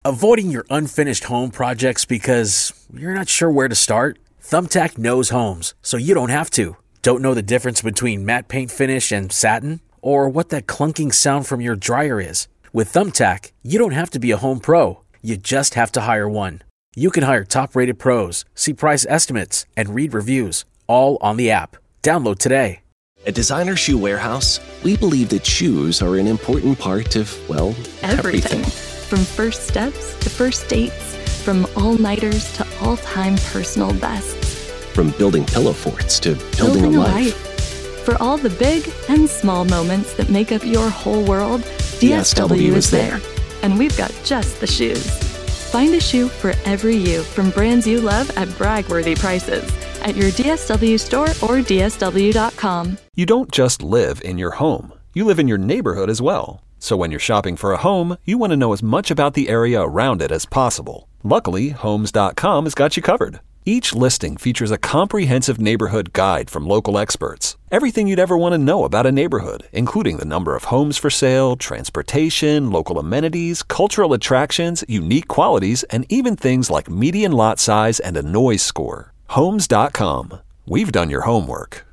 Avoiding your unfinished home projects because you're not sure where to start? Thumbtack knows homes, so you don't have to. Don't know the difference between matte paint finish and satin? Or what that clunking sound from your dryer is? With Thumbtack, you don't have to be a home pro. You just have to hire one. You can hire top-rated pros, see price estimates, and read reviews, all on the app. Download today. At Designer Shoe Warehouse, we believe that shoes are an important part of, well, everything. From first steps to first dates, from all-nighters to all-time personal bests. From building pillow forts to building a life. For all the big and small moments that make up your whole world, DSW is there. And we've got just the shoes. Find a shoe for every you from brands you love at brag-worthy prices at your DSW store or DSW.com. You don't just live in your home. You live in your neighborhood as well. So when you're shopping for a home, you want to know as much about the area around it as possible. Luckily, Homes.com has got you covered. Each listing features a comprehensive neighborhood guide from local experts. Everything you'd ever want to know about a neighborhood, including the number of homes for sale, transportation, local amenities, cultural attractions, unique qualities, and even things like median lot size and a noise score. Homes.com. We've done your homework.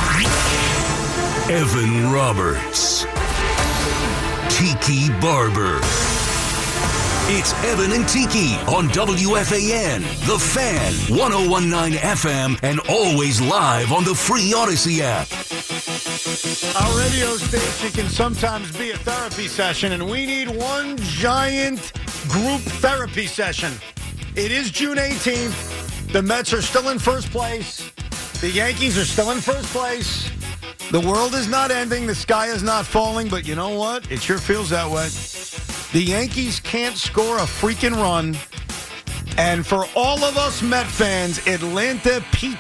Evan Roberts. Tiki Barber. It's Evan and Tiki on WFAN, The Fan, 101.9 FM, and always live on the free Odyssey app. Our radio station can sometimes be a therapy session, and we need one giant group therapy session. It is June 18th. The Mets are still in first place. The Yankees are still in first place. The world is not ending. The sky is not falling. But you know what? It sure feels that way. The Yankees can't score a freaking run. And for all of us Met fans, Atlanta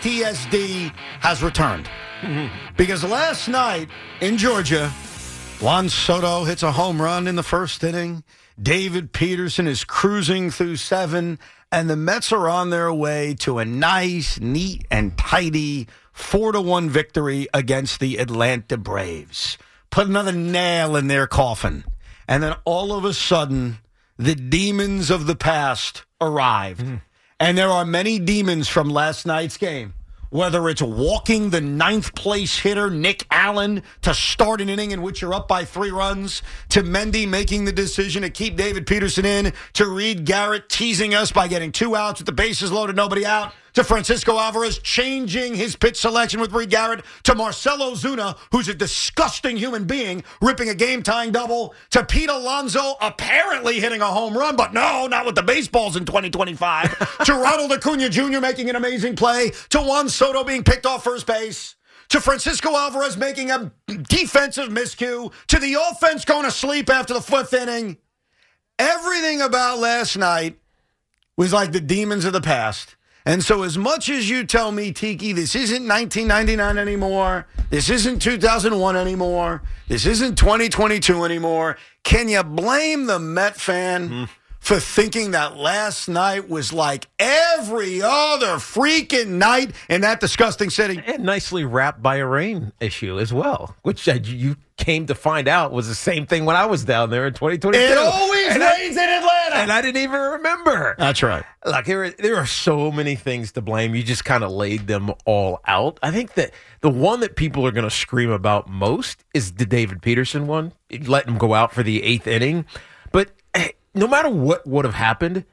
PTSD has returned. Because last night in Georgia, Juan Soto hits a home run in the first inning. David Peterson is cruising through 7. And the Mets are on their way to a nice, neat, and tidy 4-1 victory against the Atlanta Braves. Put another nail in their coffin. And then all of a sudden, the demons of the past arrived. And there are many demons from last night's game. Whether it's walking the 9th place hitter, Nick Allen, to start an inning in which you're up by 3 runs, to Mendy making the decision to keep David Peterson in, to Reed Garrett teasing us by getting 2 outs with the bases loaded, nobody out, to Francisco Alvarez changing his pitch selection with Reed Garrett, to Marcell Ozuna, who's a disgusting human being, ripping a game-tying double, to Pete Alonso apparently hitting a home run, but no, not with the baseballs in 2025, to Ronald Acuna Jr. making an amazing play, to Juan Soto being picked off first base, to Francisco Alvarez making a defensive miscue, to the offense going to sleep after the 5th inning. Everything about last night was like the demons of the past. And so as much as you tell me, Tiki, this isn't 1999 anymore, this isn't 2001 anymore, this isn't 2022 anymore, can you blame the Met fan for thinking that last night was like every other freaking night in that disgusting city? And nicely wrapped by a rain issue as well, which you came to find out was the same thing when I was down there in 2022. It always rains in Atlanta. And I didn't even remember. That's right. Look, there are so many things to blame. You just kind of laid them all out. I think that the one that people are going to scream about most is the David Peterson one. Let him go out for the 8th inning. But no matter what would have happened,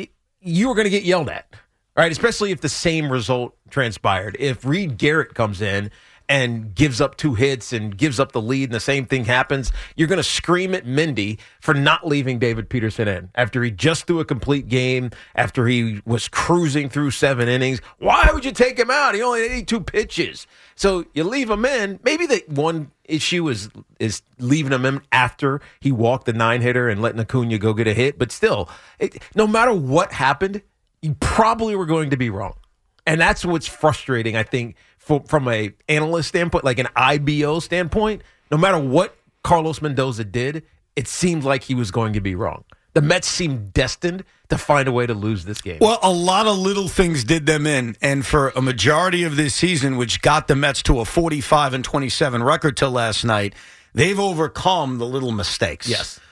you were going to get yelled at, right? Especially if the same result transpired. If Reed Garrett comes in and gives up 2 hits and gives up the lead and the same thing happens, you're going to scream at Mendy for not leaving David Peterson in after he just threw a complete game, after he was cruising through 7 innings. Why would you take him out? He only had 82 pitches. So you leave him in. Maybe the one issue is leaving him in after he walked the 9-hitter and letting Acuna go get a hit. But still, no matter what happened, you probably were going to be wrong. And that's what's frustrating, I think, from a analyst standpoint, like an IBO standpoint. No matter what Carlos Mendoza did, it seemed like he was going to be wrong. The Mets seemed destined to find a way to lose this game. Well, a lot of little things did them in, and for a majority of this season, which got the Mets to a 45-27 record till last night, they've overcome the little mistakes. Yes.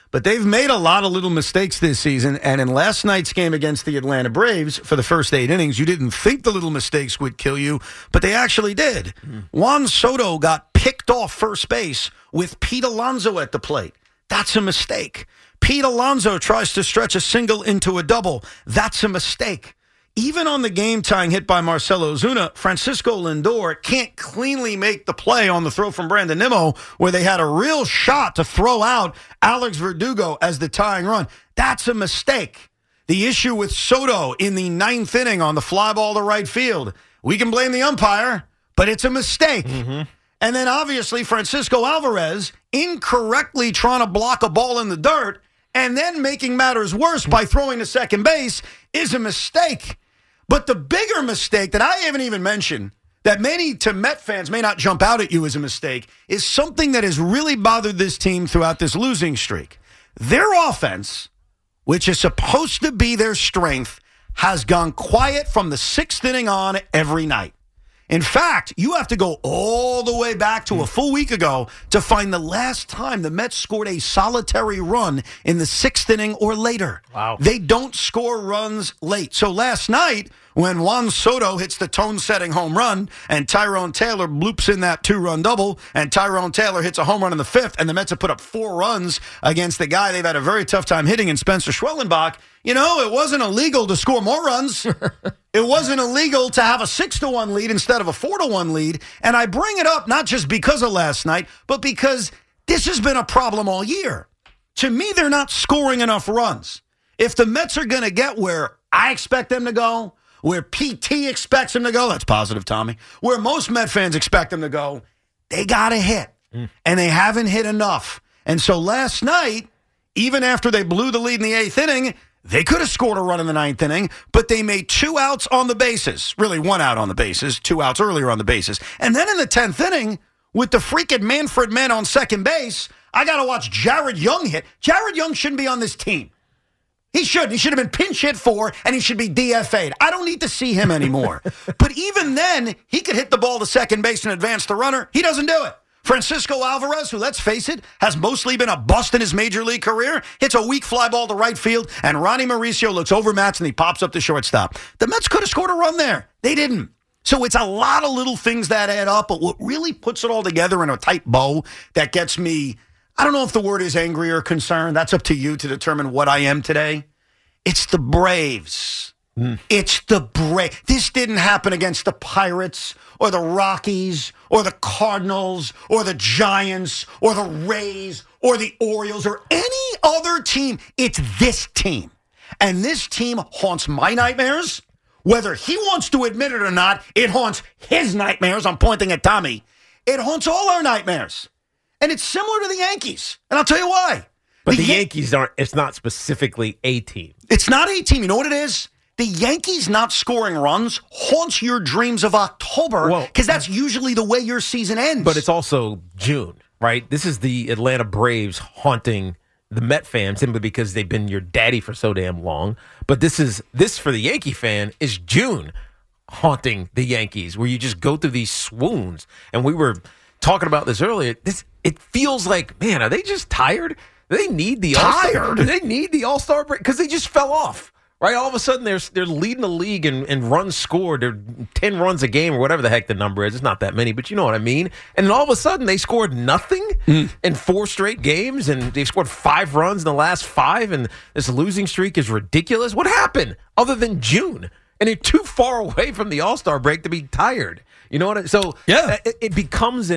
But they've made a lot of little mistakes this season, and in last night's game against the Atlanta Braves, for the first 8 innings, you didn't think the little mistakes would kill you, but they actually did. Juan Soto got picked off first base with Pete Alonso at the plate. That's a mistake. Pete Alonso tries to stretch a single into a double. That's a mistake. Even on the game-tying hit by Marcell Ozuna, Francisco Lindor can't cleanly make the play on the throw from Brandon Nimmo where they had a real shot to throw out Alex Verdugo as the tying run. That's a mistake. The issue with Soto in the 9th inning on the fly ball to right field, we can blame the umpire, but it's a mistake. And then obviously Francisco Alvarez incorrectly trying to block a ball in the dirt and then making matters worse by throwing to second base is a mistake. But the bigger mistake that I haven't even mentioned, that many to Met fans may not jump out at you as a mistake, is something that has really bothered this team throughout this losing streak. Their offense, which is supposed to be their strength, has gone quiet from the 6th inning on every night. In fact, you have to go all the way back to a full week ago to find the last time the Mets scored a solitary run in the 6th inning or later. Wow. They don't score runs late. So last night, when Juan Soto hits the tone-setting home run and Tyrone Taylor bloops in that 2-run double and Tyrone Taylor hits a home run in the 5th and the Mets have put up 4 runs against the guy they've had a very tough time hitting in Spencer Schwellenbach, you know, it wasn't illegal to score more runs. It wasn't illegal to have a 6-1 lead instead of a 4-1 lead. And I bring it up not just because of last night, but because this has been a problem all year. To me, they're not scoring enough runs. If the Mets are going to get where I expect them to go, where PT expects them to go, that's positive, Tommy, where most Met fans expect them to go, they got to hit. And they haven't hit enough. And so last night, even after they blew the lead in the 8th inning, they could have scored a run in the 9th inning, but they made 2 outs on the bases. Really, 1 out on the bases, 2 outs earlier on the bases. And then in the 10th inning, with the freaking Manfred man on second base, I got to watch Jared Young hit. Jared Young shouldn't be on this team. He shouldn't. He should have been pinch hit for, and he should be DFA'd. I don't need to see him anymore. But even then, he could hit the ball to second base and advance the runner. He doesn't do it. Francisco Alvarez, who, let's face it, has mostly been a bust in his major league career, hits a weak fly ball to right field, and Ronnie Mauricio looks overmatched and he pops up the shortstop. The Mets could have scored a run there. They didn't. So it's a lot of little things that add up, but what really puts it all together in a tight bow that gets me, I don't know if the word is angry or concerned. That's up to you to determine what I am today. It's the Braves. It's the Braves. This didn't happen against the Pirates or the Rockies or the Cardinals or the Giants or the Rays or the Orioles or any other team. It's this team. And this team haunts my nightmares. Whether he wants to admit it or not, it haunts his nightmares. I'm pointing at Tommy. It haunts all our nightmares. And it's similar to the Yankees. And I'll tell you why. But the Yankees aren't, it's not specifically a team. It's not a team. You know what it is? The Yankees not scoring runs haunts your dreams of October because that's usually the way your season ends. But it's also June, right? This is the Atlanta Braves haunting the Met fans simply because they've been your daddy for so damn long. But this for the Yankee fan is June haunting the Yankees, where you just go through these swoons. And we were talking about this earlier. It feels like, man, are they just tired? Do they need the All-Star? Do they need the All-Star break? Because they just fell off. Right, all of a sudden they're leading the league in runs scored. They're 10 runs a game or whatever the heck the number is. It's not that many, but you know what I mean. And then all of a sudden they scored nothing in 4 straight games, and they've scored 5 runs in the last 5, and this losing streak is ridiculous. What happened other than June? And they're too far away from the All-Star break to be tired. You know what? So yeah, it becomes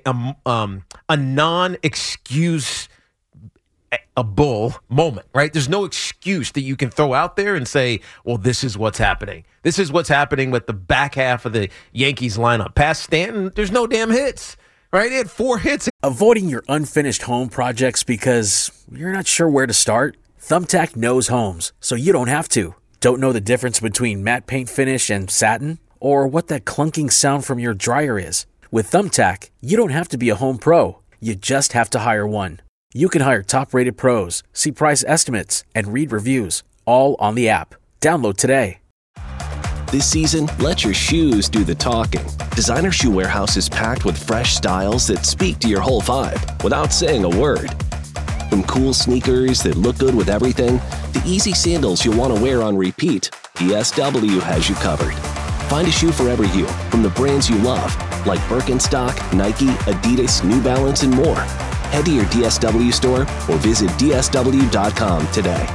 a non-excuse. A bull moment, right? There's no excuse that you can throw out there and say, well, this is what's happening. This is what's happening with the back half of the Yankees lineup. Past Stanton, there's no damn hits, right? They had 4 hits. Avoiding your unfinished home projects because you're not sure where to start? Thumbtack knows homes, so you don't have to. Don't know the difference between matte paint finish and satin? Or what that clunking sound from your dryer is? With Thumbtack, you don't have to be a home pro. You just have to hire one. You can hire top-rated pros, see price estimates, and read reviews, all on the app. Download today. This season, let your shoes do the talking. Designer Shoe Warehouse is packed with fresh styles that speak to your whole vibe without saying a word. From cool sneakers that look good with everything, to easy sandals you'll want to wear on repeat, DSW has you covered. Find a shoe for every you, from the brands you love, like Birkenstock, Nike, Adidas, New Balance, and more. Head to your DSW store or visit DSW.com today.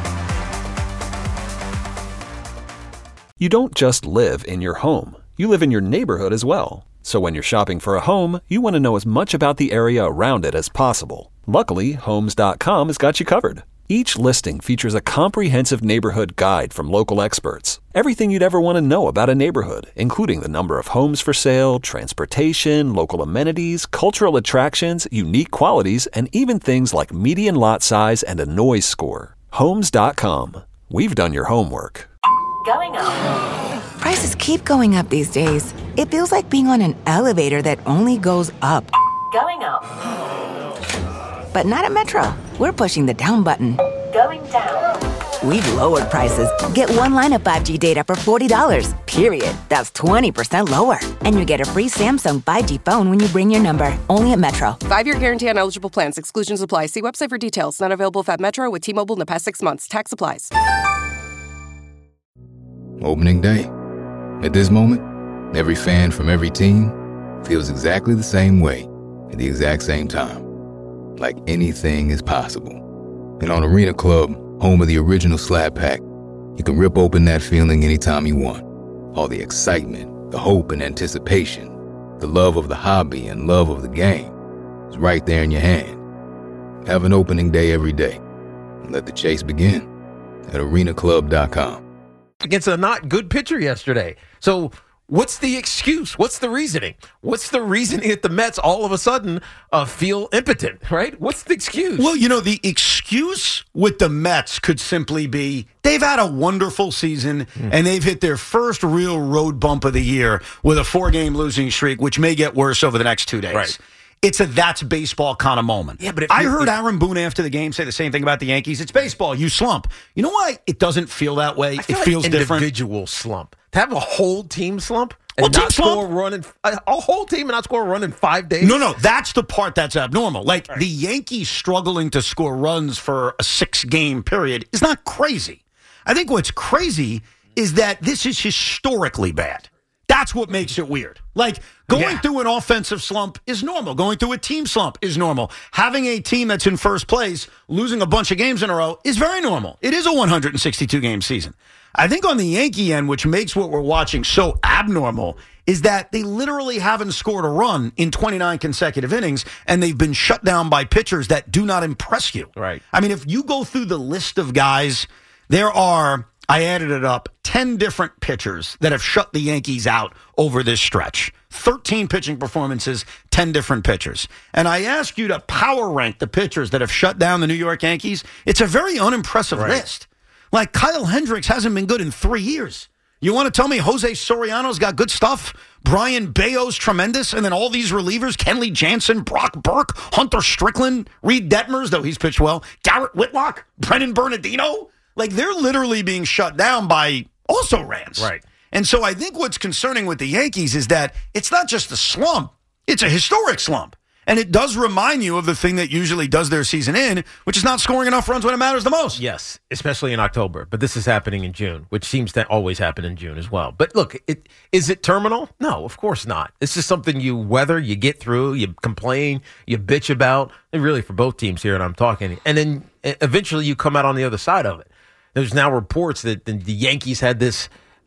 You don't just live in your home. You live in your neighborhood as well. So when you're shopping for a home, you want to know as much about the area around it as possible. Luckily, Homes.com has got you covered. Each listing features a comprehensive neighborhood guide from local experts. Everything you'd ever want to know about a neighborhood, including the number of homes for sale, transportation, local amenities, cultural attractions, unique qualities, and even things like median lot size and a noise score. Homes.com. We've done your homework. Going up. Prices keep going up these days. It feels like being on an elevator that only goes up. Going up. But not at Metro. We're pushing the down button. Going down. We've lowered prices. Get one line of 5G data for $40, period. That's 20% lower. And you get a free Samsung 5G phone when you bring your number. Only at Metro. 5-year guarantee on eligible plans. Exclusions apply. See website for details. Not available at Metro with T-Mobile in the past 6 months. Tax applies. Opening day. At this moment, every fan from every team feels exactly the same way at the exact same time. Like anything is possible. And on Arena Club, home of the original Slab Pack, you can rip open that feeling anytime you want. All the excitement, the hope and anticipation, the love of the hobby and love of the game is right there in your hand. Have an opening day every day. And let the chase begin at arenaclub.com. Against a not good pitcher yesterday. So what's the excuse? What's the reasoning? What's the reasoning that the Mets all of a sudden feel impotent, right? What's the excuse? Well, the excuse with the Mets could simply be they've had a wonderful season and they've hit their first real road bump of the year with a 4-game losing streak, which may get worse over the next 2 days. Right. It's a that's baseball kind of moment. Yeah, but I heard Aaron Boone after the game say the same thing about the Yankees. It's baseball. You slump. You know why it doesn't feel that way? I feel it feels different. Individual slump. To have a whole team slump and Well, not score a run in a whole team and not score a run in 5 days. No, that's the part that's abnormal. Like the Yankees struggling to score runs for a 6-game period is not crazy. I think what's crazy is that this is historically bad. That's what makes it weird. Like, going through an offensive slump is normal. Going through a team slump is normal. Having a team that's in first place, losing a bunch of games in a row is very normal. It is a 162-game season. I think on the Yankee end, which makes what we're watching so abnormal, is that they literally haven't scored a run in 29 consecutive innings, and they've been shut down by pitchers that do not impress you. Right. I mean, if you go through the list of guys, there are, I added it up, 10 different pitchers that have shut the Yankees out over this stretch. 13 pitching performances, 10 different pitchers. And I ask you to power rank the pitchers that have shut down the New York Yankees. It's a very unimpressive list. Like, Kyle Hendricks hasn't been good in 3 years. You want to tell me Jose Soriano's got good stuff? Brian Bayo's tremendous? And then all these relievers, Kenley Jansen, Brock Burke, Hunter Strickland, Reed Detmers, though he's pitched well, Garrett Whitlock, Brennan Bernardino? Like, they're literally being shut down by also-rans. Right. And so I think what's concerning with the Yankees is that it's not just a slump, it's a historic slump. And it does remind you of the thing that usually does their season in, which is not scoring enough runs when it matters the most. Yes, especially in October. But this is happening in June, which seems to always happen in June as well. But look, is it terminal? No, of course not. It's just something you weather, you get through, you complain, you bitch about, and really for both teams here, and I'm talking. And then eventually you come out on the other side of it. There's now reports that the Yankees had this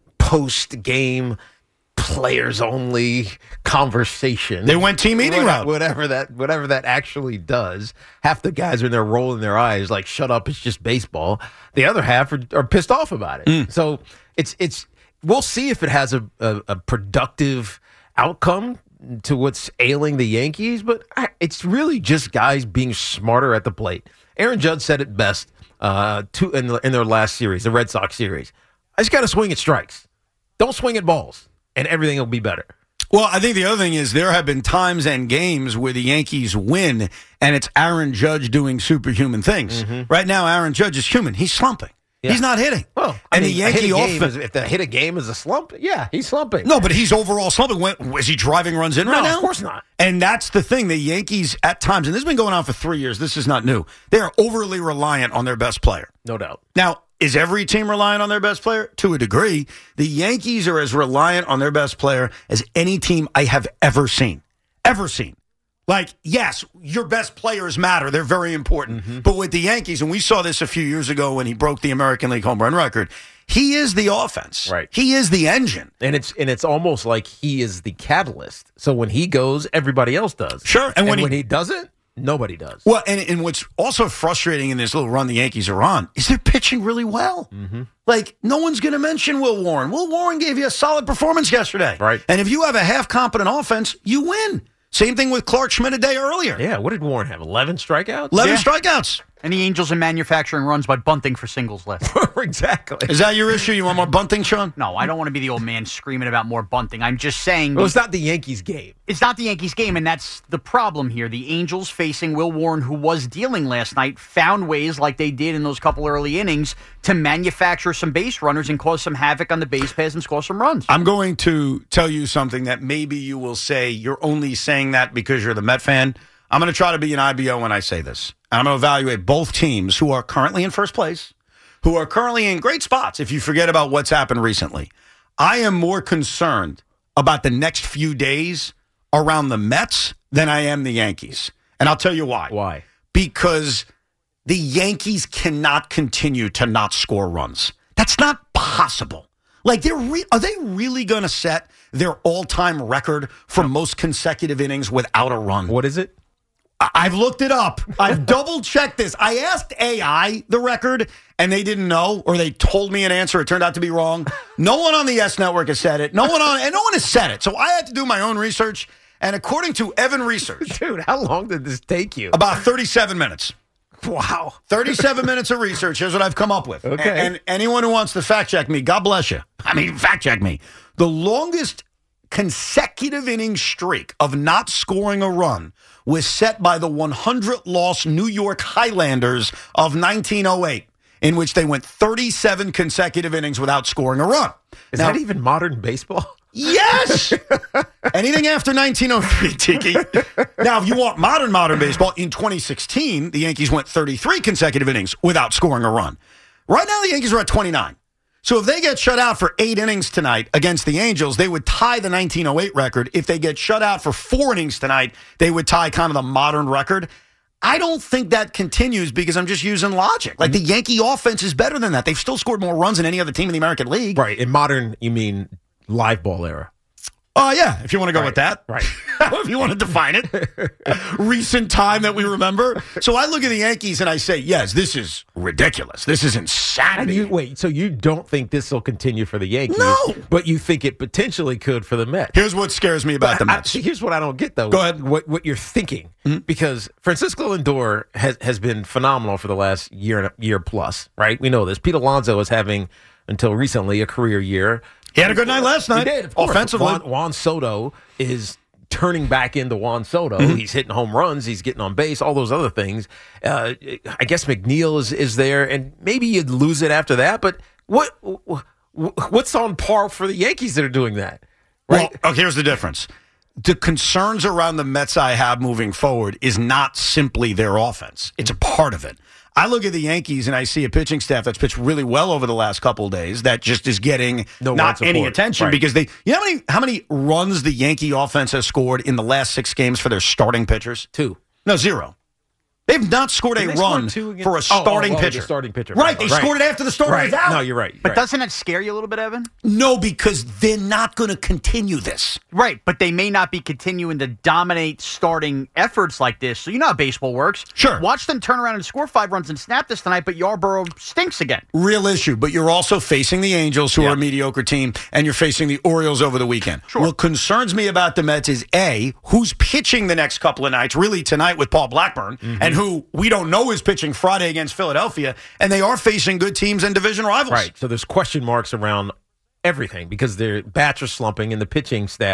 post-game players-only conversation. They went team meeting route. Whatever that actually does. Half the guys are in there rolling their eyes like, shut up, it's just baseball. The other half are pissed off about it. So it's we'll see if it has a productive outcome to what's ailing the Yankees, but it's really just guys being smarter at the plate. Aaron Judge said it best in their last series, the Red Sox series. I just got to swing at strikes. Don't swing at balls, and everything will be better. Well, I think the other thing is there have been times and games where the Yankees win, and it's Aaron Judge doing superhuman things. Right now, Aaron Judge is human. He's slumping. Yeah. He's not hitting. Well, the Yankee offense. If the hit a game is a slump, yeah, he's slumping. No, but he's overall slumping. Is he driving runs in right now? Of course not. And that's the thing. The Yankees, at times, and this has been going on for 3 years. This is not new. They are overly reliant on their best player. No doubt. Now, is every team reliant on their best player? To a degree. The Yankees are as reliant on their best player as any team I have ever seen. Ever seen. Like, yes, your best players matter. They're very important. Mm-hmm. But with the Yankees, and we saw this a few years ago when he broke the American League home run record, he is the offense. Right. He is the engine. And it's almost like he is the catalyst. So when he goes, everybody else does. Sure. And when he doesn't, nobody does. Well, and what's also frustrating in this little run the Yankees are on is they're pitching really well. Mm-hmm. Like, no one's going to mention Will Warren. Will Warren gave you a solid performance yesterday. Right. And if you have a half-competent offense, you win. Same thing with Clark Schmidt a day earlier. Yeah, what did Warren have? 11 strikeouts? 11 strikeouts. And the Angels are manufacturing runs by bunting for singles left. Exactly. Is that your issue? You want more bunting, Sean? No, I don't want to be the old man screaming about more bunting. I'm just saying... Well, it's not the Yankees game. It's not the Yankees game, and that's the problem here. The Angels facing Will Warren, who was dealing last night, found ways like they did in those couple early innings to manufacture some base runners and cause some havoc on the base paths and score some runs. I'm going to tell you something that maybe you will say you're only saying that because you're the Met fan. I'm going to try to be an IBO when I say this. And I'm going to evaluate both teams who are currently in first place, who are currently in great spots if you forget about what's happened recently. I am more concerned about the next few days around the Mets than I am the Yankees. And I'll tell you why. Why? Because the Yankees cannot continue to not score runs. That's not possible. Like, are they really going to set their all-time record for most consecutive innings without a run? What is it? I've looked it up. I've double-checked this. I asked AI the record, and they didn't know, or they told me an answer. It turned out to be wrong. No one on the YES Network has said it. No one has said it. So I had to do my own research, and according to Evan Research... Dude, how long did this take you? About 37 minutes. Wow. 37 minutes of research. Here's what I've come up with. Okay. And anyone who wants to fact-check me, God bless you. Fact-check me. The longest consecutive inning streak of not scoring a run was set by the 100-loss New York Highlanders of 1908, in which they went 37 consecutive innings without scoring a run. Is that even modern baseball? Yes! Anything after 1903, Tiki. Now, if you want modern baseball, in 2016, the Yankees went 33 consecutive innings without scoring a run. Right now, the Yankees are at 29. So if they get shut out for 8 innings tonight against the Angels, they would tie the 1908 record. If they get shut out for 4 innings tonight, they would tie kind of the modern record. I don't think that continues because I'm just using logic. Like, the Yankee offense is better than that. They've still scored more runs than any other team in the American League. Right. In modern, you mean live ball era? Oh, yeah, if you want to go with that. Right. If you want to define it. Recent time that we remember. So I look at the Yankees and I say, yes, this is ridiculous. This is insanity. Wait, so you don't think this will continue for the Yankees? No. But you think it potentially could for the Mets? Years what scares me about the Mets. Here's what I don't get, though. Go ahead. What you're thinking. Mm-hmm. Because Francisco Lindor has been phenomenal for the last year plus, right? We know this. Pete Alonso is having, until recently, a career year. He had a good night last night. He did, of course. Offensively. Juan Soto is turning back into Juan Soto. Mm-hmm. He's hitting home runs. He's getting on base, all those other things. I guess McNeil is there, and maybe you'd lose it after that. But what's on par for the Yankees that are doing that? Right? Well, here's the difference. The concerns around the Mets I have moving forward is not simply their offense. It's a part of it. I look at the Yankees and I see a pitching staff that's pitched really well over the last couple of days that just is getting not any attention because they. You know how many runs the Yankee offense has scored in the last 6 games for their starting pitchers? 2. No, 0. They've not scored a run for a starting pitcher. Starting pitcher. Right, they scored it after the starter was out. No, you're right. But doesn't that scare you a little bit, Evan? No, because they're not going to continue this. Right, but they may not be continuing to dominate starting efforts like this. So you know how baseball works. Sure. Watch them turn around and score 5 runs and snap this tonight, but Yarborough stinks again. Real issue, but you're also facing the Angels, who are a mediocre team, and you're facing the Orioles over the weekend. Sure. What concerns me about the Mets is, A, who's pitching the next couple of nights, really tonight with Paul Blackburn, and who we don't know is pitching Friday against Philadelphia, and they are facing good teams and division rivals. Right, so there's question marks around everything because their bats are slumping and the pitching staff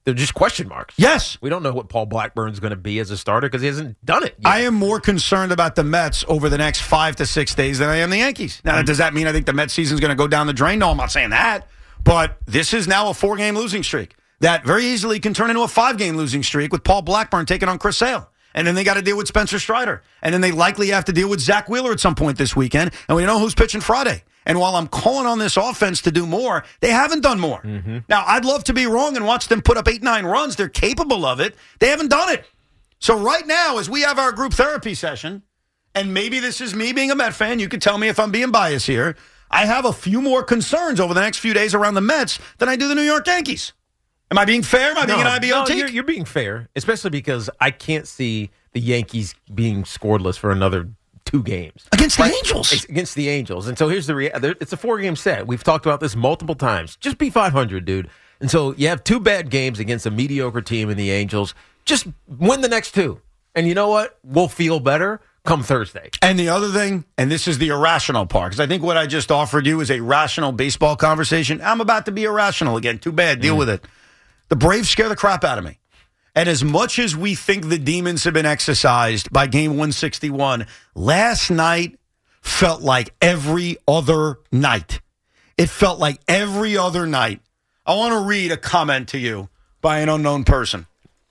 They're just question marks. Yes. We don't know what Paul Blackburn's going to be as a starter because he hasn't done it yet. I am more concerned about the Mets over the next 5 to 6 days than I am the Yankees. Now, does that mean I think the Mets season is going to go down the drain? No, I'm not saying that. But this is now a 4-game losing streak that very easily can turn into a 5-game losing streak with Paul Blackburn taking on Chris Sale. And then they got to deal with Spencer Strider. And then they likely have to deal with Zach Wheeler at some point this weekend. And we know who's pitching Friday. And while I'm calling on this offense to do more, they haven't done more. Mm-hmm. Now, I'd love to be wrong and watch them put up 8-9 runs. They're capable of it. They haven't done it. So right now, as we have our group therapy session, and maybe this is me being a Met fan, you can tell me if I'm being biased here, I have a few more concerns over the next few days around the Mets than I do the New York Yankees. Am I being fair? Am I being an IBOT? No, you're being fair, especially because I can't see the Yankees being scoreless for another 2 games. Against the Angels. It's against the Angels. And so here's the reality. It's a 4-game set. We've talked about this multiple times. Just be 500, dude. And so you have 2 bad games against a mediocre team in the Angels. Just win the next 2. And you know what? We'll feel better come Thursday. And the other thing, and this is the irrational part, because I think what I just offered you is a rational baseball conversation. I'm about to be irrational again. Too bad. Deal with it. The Braves scare the crap out of me. And as much as we think the demons have been exercised by game 161, last night felt like every other night. It felt like every other night. I want to read a comment to you by an unknown person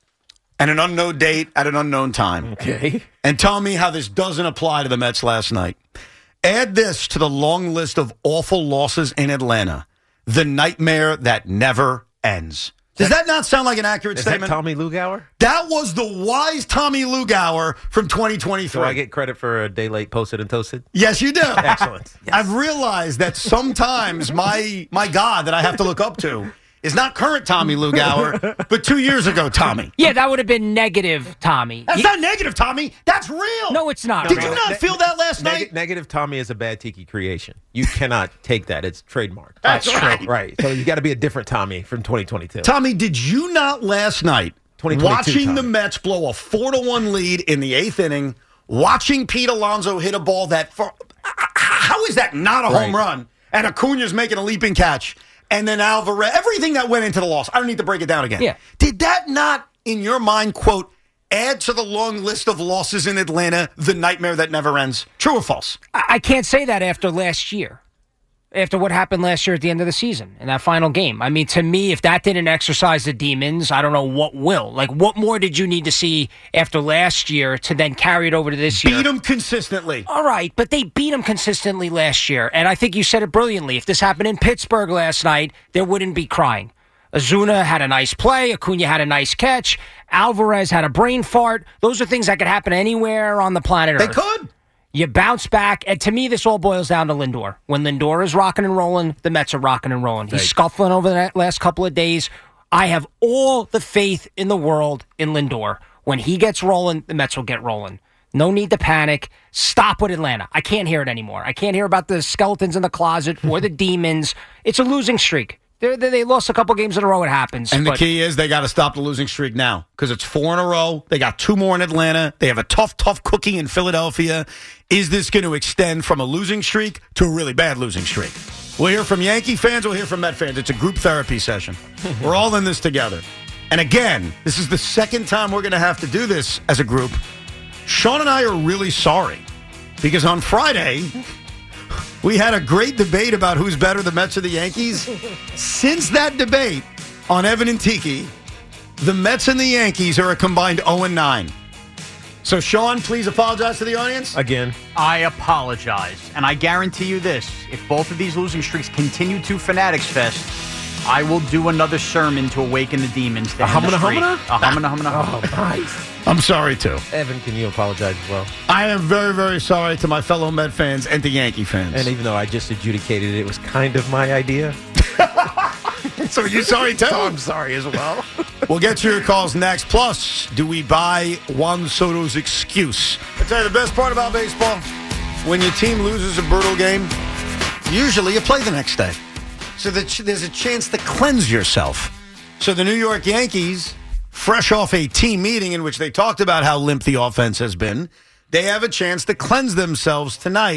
and an unknown date at an unknown time. Okay. And tell me how this doesn't apply to the Mets last night. Add this to the long list of awful losses in Atlanta. The nightmare that never ends. Does that not sound like an accurate statement? Is that Tommy Lugauer? That was the wise Tommy Lugauer from 2023. Do I get credit for a day late posted and toasted? Yes, you do. Excellent. Yes. I've realized that sometimes my God that I have to look up to is not current Tommy Lugauer, but 2 years ago Tommy. Yeah, that would have been negative Tommy. That's not negative Tommy. That's real. No, it's not. Did you not feel that last night? Negative Tommy is a bad Tiki creation. You cannot take that. It's trademarked. That's right. True. Right. So you got to be a different Tommy from 2022. Tommy, did you not last night, watching the Mets blow a 4-1 lead in the 8th inning, watching Pete Alonso hit a ball how is that not a home run? And Acuna's making a leaping catch. And then Alvarez, everything that went into the loss. I don't need to break it down again. Yeah. Did that not, in your mind, quote, add to the long list of losses in Atlanta, the nightmare that never ends? True or false? I can't say that after last year. After what happened last year at the end of the season in that final game. I mean, to me, if that didn't exercise the demons, I don't know what will. Like, what more did you need to see after last year to then carry it over to this year? Beat them consistently. All right, but they beat them consistently last year. And I think you said it brilliantly. If this happened in Pittsburgh last night, there wouldn't be crying. Ozuna had a nice play. Acuna had a nice catch. Alvarez had a brain fart. Those are things that could happen anywhere on the planet Earth. They could. You bounce back, and to me, this all boils down to Lindor. When Lindor is rocking and rolling, the Mets are rocking and rolling. He's scuffling over the last couple of days. I have all the faith in the world in Lindor. When he gets rolling, the Mets will get rolling. No need to panic. Stop with Atlanta. I can't hear it anymore. I can't hear about the skeletons in the closet or the demons. It's a losing streak. They lost a couple games in a row. It happens. And the key is they got to stop the losing streak now because it's 4 in a row. They got 2 more in Atlanta. They have a tough cookie in Philadelphia. Is this going to extend from a losing streak to a really bad losing streak? We'll hear from Yankee fans. We'll hear from Met fans. It's a group therapy session. We're all in this together. And again, this is the second time we're going to have to do this as a group. Sean and I are really sorry because on Friday, we had a great debate about who's better, the Mets or the Yankees. Since that debate on Evan and Tiki, the Mets and the Yankees are a combined 0-9. So, Sean, please apologize to the audience. Again. I apologize. And I guarantee you this. If both of these losing streaks continue to Fanatics Fest, I will do another sermon to awaken the demons. A humana? Oh, nice. I'm sorry, too. Evan, can you apologize as well? I am very, very sorry to my fellow Met fans and to Yankee fans. And even though I just adjudicated it was kind of my idea. So are you sorry, too? I'm sorry as well. We'll get to your calls next. Plus, do we buy Juan Soto's excuse? I tell you, the best part about baseball, when your team loses a brutal game, usually you play the next day. So that there's a chance to cleanse yourself. So the New York Yankees, fresh off a team meeting in which they talked about how limp the offense has been, they have a chance to cleanse themselves tonight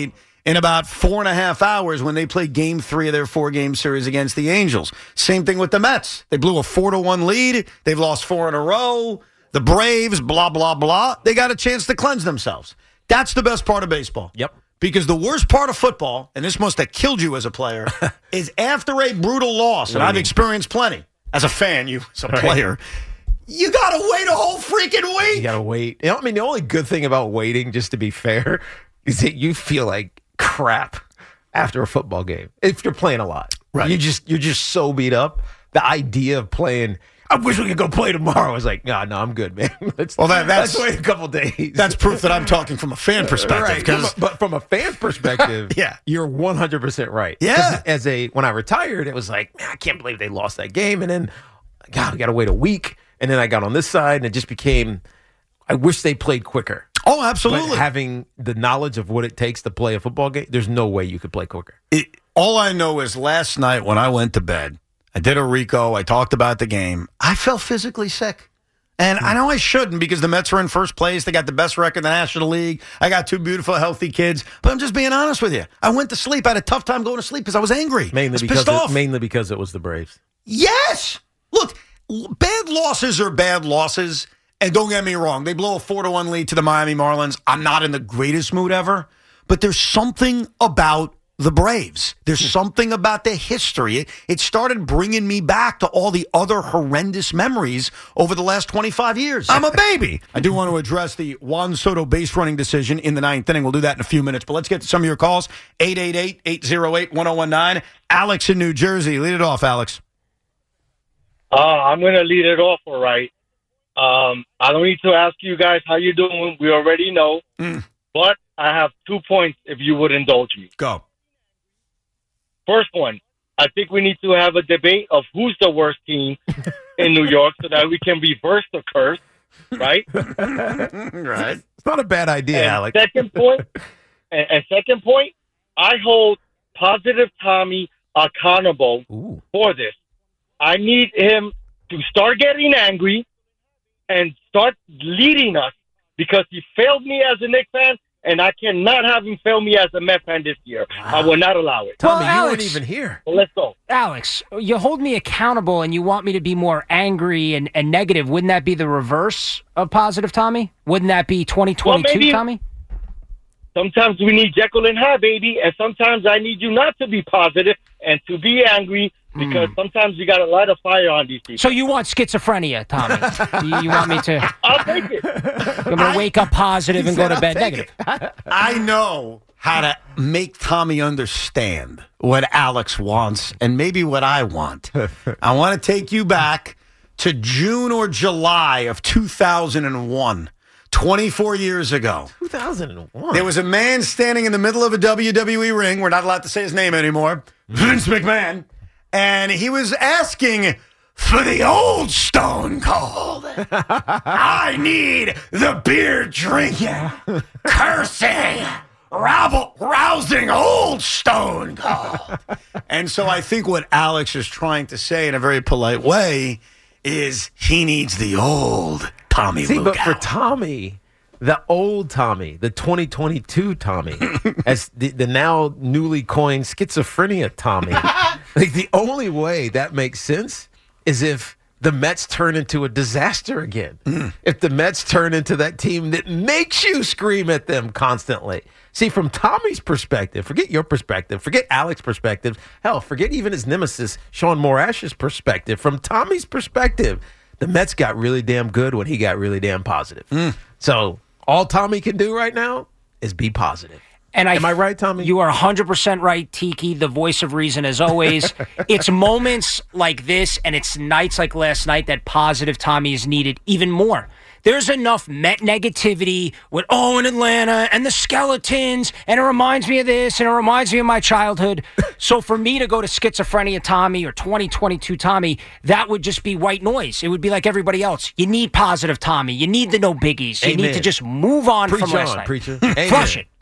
in about 4.5 hours when they played Game 3 of their 4-game series against the Angels. Same thing with the Mets. They blew a 4-1 lead. They've lost 4 in a row. The Braves, blah, blah, blah. They got a chance to cleanse themselves. That's the best part of baseball. Yep. Because the worst part of football, and this must have killed you as a player, is after a brutal loss, and I've experienced plenty. As a fan, you as a player, you got to wait a whole freaking week. You got to wait. You know, I mean, the only good thing about waiting, just to be fair, is that you feel like crap after a football game if you're playing a lot. Right. You're just so beat up. The idea of playing, I wish we could go play tomorrow. I was like, no, I'm good, man. Let's wait a couple days. That's proof that I'm talking from a fan perspective. Right. But from a fan's perspective, yeah, you're 100% right. Yeah. When I retired, it was like, man, I can't believe they lost that game. And then, God, we got to wait a week. And then I got on this side, and it just became, I wish they played quicker. Oh, absolutely. But having the knowledge of what it takes to play a football game, there's no way you could play quicker. All I know is last night when I went to bed, I did a Rico. I talked about the game. I felt physically sick. And I know I shouldn't because the Mets are in first place. They got the best record in the National League. I got 2 beautiful, healthy kids. But I'm just being honest with you. I went to sleep. I had a tough time going to sleep because I was angry. Mainly because it was the Braves. Yes. Look, bad losses are bad losses. And don't get me wrong. They blow a 4-1 lead to the Miami Marlins. I'm not in the greatest mood ever. But there's something about the Braves. There's something about the history. It started bringing me back to all the other horrendous memories over the last 25 years. I'm a baby. I do want to address the Juan Soto base running decision in the 9th inning. We'll do that in a few minutes. But let's get to some of your calls. 888-808-1019. Alex in New Jersey. Lead it off, Alex. I'm going to lead it off all right. I don't need to ask you guys how you're doing. We already know. But I have 2 points if you would indulge me. Go. First one, I think we need to have a debate of who's the worst team in New York so that we can reverse the curse, right? Right. It's not a bad idea, Alex. Second point, I hold Positive Tommy accountable for this. I need him to start getting angry and start leading us because he failed me as a Knicks fan. And I cannot have him fail me as a Met fan this year. Wow. I will not allow it. Tommy, you weren't even here. Well, let's go. Alex, you hold me accountable and you want me to be more angry and negative. Wouldn't that be the reverse of Positive Tommy? Wouldn't that be 2022 Tommy? Sometimes we need Jekyll and Hyde, baby. And sometimes I need you not to be positive and to be angry because sometimes you got to light a fire on these people. So you want schizophrenia, Tommy? you want me to... I'll take it. I'm going to wake up positive and go to bed negative. I know how to make Tommy understand what Alex wants and maybe what I want. I want to take you back to June or July of 2001. 24 years ago. 2001. There was a man standing in the middle of a WWE ring. We're not allowed to say his name anymore. Vince McMahon. And he was asking for the old Stone Cold. I need the beer drinking, cursing, rousing old Stone Cold. And so I think what Alex is trying to say in a very polite way is he needs the old Tommy Luke. But for Tommy, the old Tommy, the 2022 Tommy, as the now newly coined schizophrenia Tommy, like the only way that makes sense is if the Mets turn into a disaster again. If the Mets turn into that team that makes you scream at them constantly. See, from Tommy's perspective, forget your perspective, forget Alex's perspective, hell, forget even his nemesis, Sean Morash's perspective. From Tommy's perspective, the Mets got really damn good when he got really damn positive. So all Tommy can do right now is be positive. And Am I right, Tommy? You are 100% right, Tiki, the voice of reason as always. It's moments like this and it's nights like last night that positive Tommy is needed even more. There's enough Met negativity with, in Atlanta and the Skeletons, and it reminds me of this, and it reminds me of my childhood. So for me to go to schizophrenia Tommy or 2022 Tommy, that would just be white noise. It would be like everybody else. You need positive Tommy. You need the no biggies. You need to just move on from last night. Preacher. Flush it.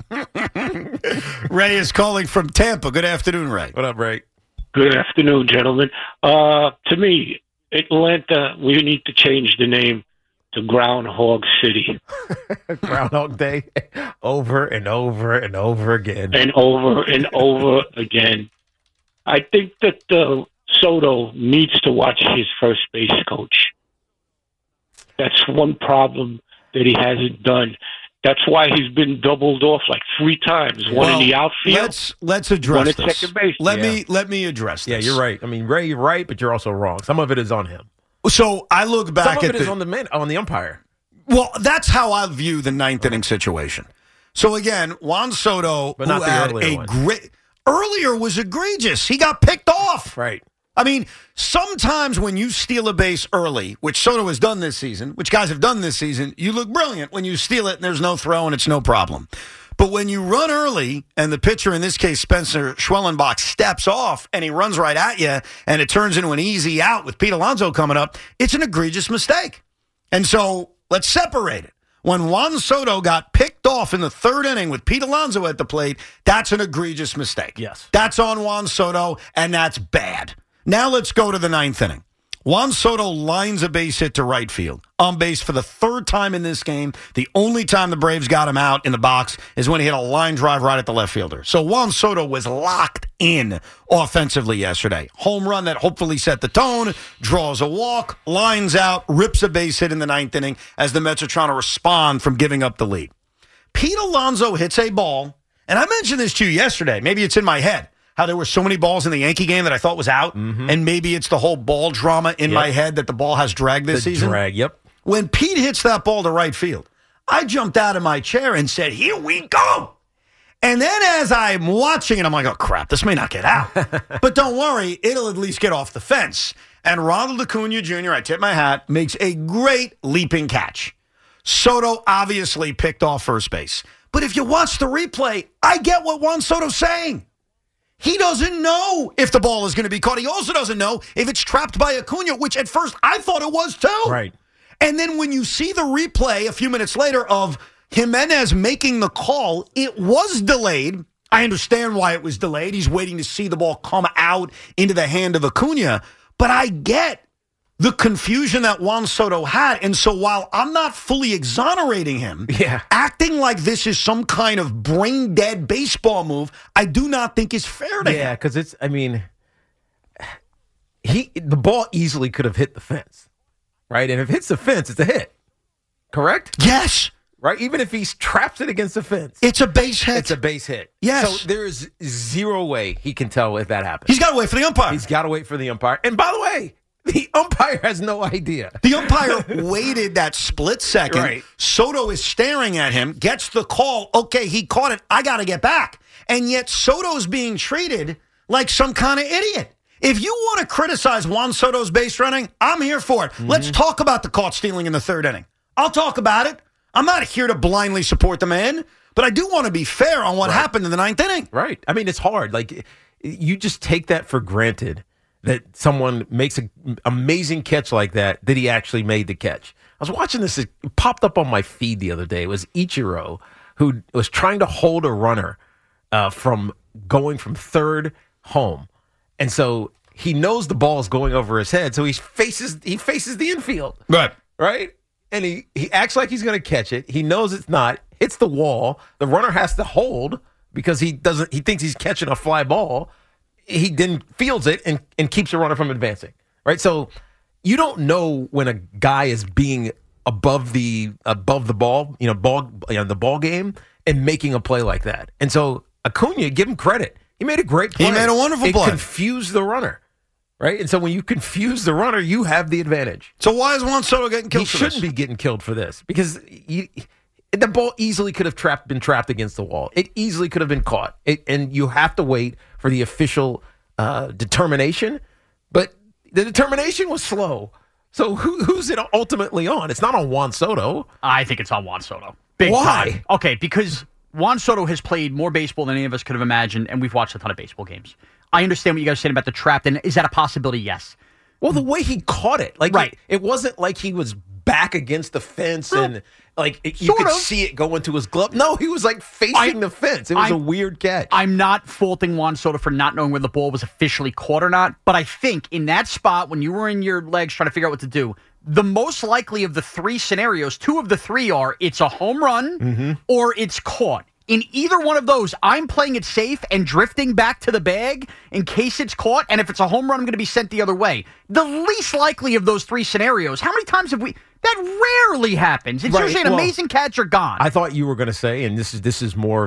Ray is calling from Tampa. Good afternoon, Ray. What up, Ray? Good afternoon, gentlemen. To me, Atlanta, we need to change the name to Groundhog City. Groundhog Day over and over and over again. And over again. I think that Soto needs to watch his first base coach. That's one problem that he hasn't done. That's why he's been doubled off like 3 times. One in the outfield. Let's address one at this. second base. Let me address this. Yeah, you're right. I mean, Ray, you're right, but you're also wrong. Some of it is on him. So I look back Some of at it is on the umpire. Well, that's how I view the ninth inning situation. So again, Juan Soto, But not who the had earlier a one. great earlier was egregious. He got picked off. Right. I mean, sometimes when you steal a base early, which Soto has done this season, which guys have done this season, you look brilliant when you steal it and there's no throw and it's no problem. But when you run early and the pitcher, in this case Spencer Schwellenbach, steps off and he runs right at you and it turns into an easy out with Pete Alonso coming up, it's an egregious mistake. And so let's separate it. When Juan Soto got picked off in the 3rd inning with Pete Alonso at the plate, that's an egregious mistake. Yes. That's on Juan Soto, and that's bad. Now let's go to the 9th inning. Juan Soto lines a base hit to right field. On base for the 3rd time in this game. The only time the Braves got him out in the box is when he hit a line drive right at the left fielder. So Juan Soto was locked in offensively yesterday. Home run that hopefully set the tone, draws a walk, lines out, rips a base hit in the 9th inning as the Mets are trying to respond from giving up the lead. Pete Alonso hits a ball, and I mentioned this to you yesterday. Maybe it's in my head. How there were so many balls in the Yankee game that I thought was out, and maybe it's the whole ball drama in my head that the ball has drag this season. Drag, yep. When Pete hits that ball to right field, I jumped out of my chair and said, "Here we go!" And then as I'm watching it, I'm like, "Oh crap, this may not get out." But don't worry, it'll at least get off the fence. And Ronald Acuna Jr., I tip my hat, makes a great leaping catch. Soto obviously picked off first base. But if you watch the replay, I get what Juan Soto's saying. He doesn't know if the ball is going to be caught. He also doesn't know if it's trapped by Acuna, which at first I thought it was too. Right. And then when you see the replay a few minutes later of Jimenez making the call, it was delayed. I understand why it was delayed. He's waiting to see the ball come out into the hand of Acuna. But I get the confusion that Juan Soto had. And so while I'm not fully exonerating him, acting like this is some kind of brain-dead baseball move, I do not think is fair to him. Yeah, because it's, I mean, the ball easily could have hit the fence, right? And if it hits the fence, it's a hit, correct? Yes. Right? Even if he traps it against the fence. It's a base hit. It's a base hit. Yes. So there is zero way he can tell if that happens. He's got to wait for the umpire. He's got to wait for the umpire. And by the way, the umpire has no idea. The umpire waited that split second. Right. Soto is staring at him, gets the call. Okay, he caught it. I got to get back. And yet Soto's being treated like some kind of idiot. If you want to criticize Juan Soto's base running, I'm here for it. Let's talk about the caught stealing in the 3rd inning. I'll talk about it. I'm not here to blindly support the man, but I do want to be fair on what happened in the 9th inning. Right. I mean, it's hard. Like, you just take that for granted that someone makes an amazing catch like that he actually made the catch. I was watching this. It popped up on my feed the other day. It was Ichiro who was trying to hold a runner from going from 3rd home. And so he knows the ball is going over his head, so he faces the infield. Right? And he acts like he's going to catch it. He knows it's not. Hits the wall. The runner has to hold because he thinks he's catching a fly ball. He then fields it and keeps the runner from advancing. Right? So you don't know when a guy is being above the ball, the ball game and making a play like that. And so Acuna, give him credit. He made a great play. He made a wonderful play. It confused the runner. Right? And so when you confuse the runner, you have the advantage. So why is Juan Soto getting killed for this? He shouldn't be getting killed for this because the ball easily could have been trapped against the wall. It easily could have been caught. And you have to wait for the official determination. But the determination was slow. So who's it ultimately on? It's not on Juan Soto. I think it's on Juan Soto. Big Why? time. Okay, because Juan Soto has played more baseball than any of us could have imagined, and we've watched a ton of baseball games. I understand what you guys are saying about the trap. And is that a possibility? Yes. Well, the way he caught it, it wasn't like he was back against the fence and you could see it go into his glove. No, he was facing the fence. It was a weird catch. I'm not faulting Juan Soto for not knowing whether the ball was officially caught or not, but I think in that spot when you were in your legs trying to figure out what to do, the most likely of the three scenarios, two of the three are it's a home run or it's caught. In either one of those, I'm playing it safe and drifting back to the bag in case it's caught. And if it's a home run, I'm going to be sent the other way. The least likely of those three scenarios, how many times have we... That rarely happens. It's usually an amazing catch or gone. I thought you were going to say, and this is more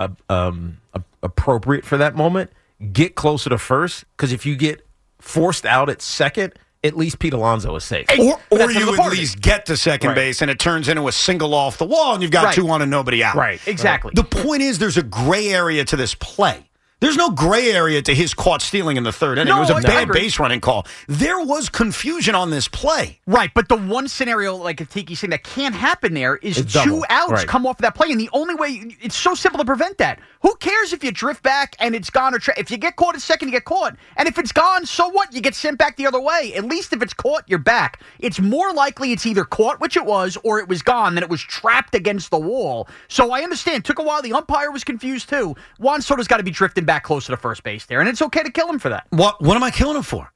appropriate for that moment, get closer to first, because if you get forced out at second, at least Pete Alonso is safe. Or you at least get to second base and it turns into a single off the wall and you've got two on and nobody out. Right, exactly. The point is there's a gray area to this play. There's no gray area to his caught stealing in the third inning. It was a bad base running call. There was confusion on this play. Right, but the one scenario, like Tiki's saying, that can't happen there is two outs come off of that play. And the only way, it's so simple to prevent that. Who cares if you drift back and it's gone? If you get caught at second, you get caught. And if it's gone, so what? You get sent back the other way. At least if it's caught, you're back. It's more likely it's either caught, which it was, or it was gone, than it was trapped against the wall. So I understand. It took a while. The umpire was confused too. Juan Soto's got to be drifting back closer to first base there, and it's okay to kill him for that. What am I killing him for?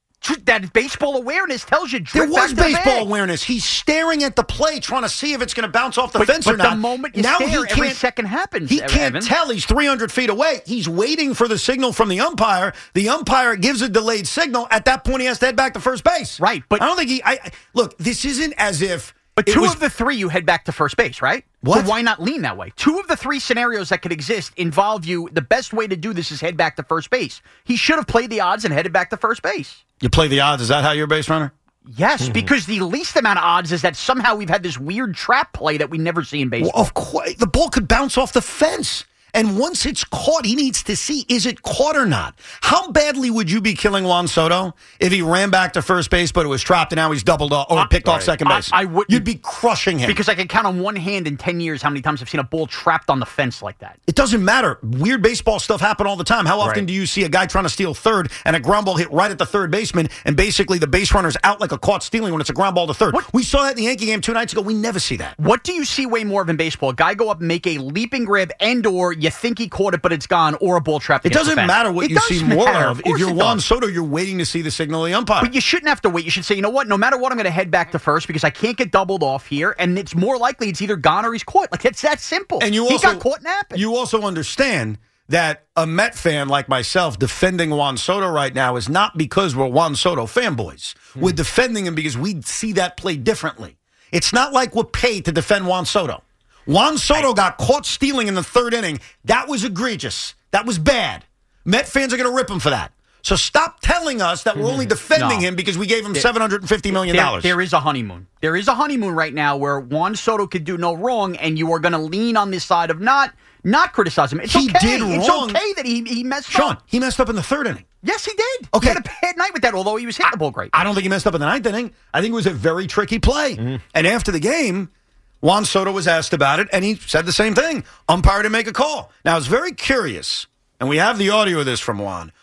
That baseball awareness tells you there was baseball awareness. He's staring at the play, trying to see if it's going to bounce off the fence or not. But the moment you stare, every second happens. He can't tell. He's 300 feet away. He's waiting for the signal from the umpire. The umpire gives a delayed signal. At that point, he has to head back to first base. Right, but I don't think look, this isn't as if. But two of the three, you head back to first base, right? What? So why not lean that way? Two of the three scenarios that could exist involve you. The best way to do this is head back to first base. He should have played the odds and headed back to first base. You play the odds. Is that how you're a base runner? Yes, because the least amount of odds is that somehow we've had this weird trap play that we never see in baseball. Well, of course, the ball could bounce off the fence. And once it's caught, he needs to see, is it caught or not? How badly would you be killing Juan Soto if he ran back to first base, but it was trapped and now he's doubled off or picked off second base? I would. You'd be crushing him. Because I can count on one hand in 10 years how many times I've seen a ball trapped on the fence like that. It doesn't matter. Weird baseball stuff happen all the time. How often do you see a guy trying to steal third and a ground ball hit right at the third baseman and basically the base runner's out like a caught stealing when it's a ground ball to third? We saw that in the Yankee game 2 nights ago. We never see that. What do you see way more of in baseball? A guy go up and make a leaping grab and or you think he caught it but it's gone, or a ball trapped. It doesn't matter what you see more of. If you're Juan does. Soto, you're waiting to see the signal of the umpire. But you shouldn't have to wait. You should say, you know what? No matter what, I'm going to head back to first because I can't get doubled off here, and it's more likely it's either gone or he's caught. Like, it's that simple. And he got caught napping. You also understand that a Met fan like myself defending Juan Soto right now is not because we're Juan Soto fanboys. We're defending him because we see that play differently. It's not like we're paid to defend Juan Soto. Juan Soto got caught stealing in the third inning. That was egregious. That was bad. Met fans are going to rip him for that. So stop telling us that we're only defending him because we gave him $750 million. There is a honeymoon. There is a honeymoon right now where Juan Soto could do no wrong, and you are going to lean on this side of not criticize him. It's he okay. Did it's wrong. Okay that he messed up. Sean, he messed up in the third inning. Yes, he did. Okay. He had a bad night with that, although he was hitting the ball great. I don't think he messed up in the ninth inning. I think it was a very tricky play. And after the game, Juan Soto was asked about it, and he said the same thing. Umpire didn't make a call. Now, I was very curious, and we have the audio of this from Juan,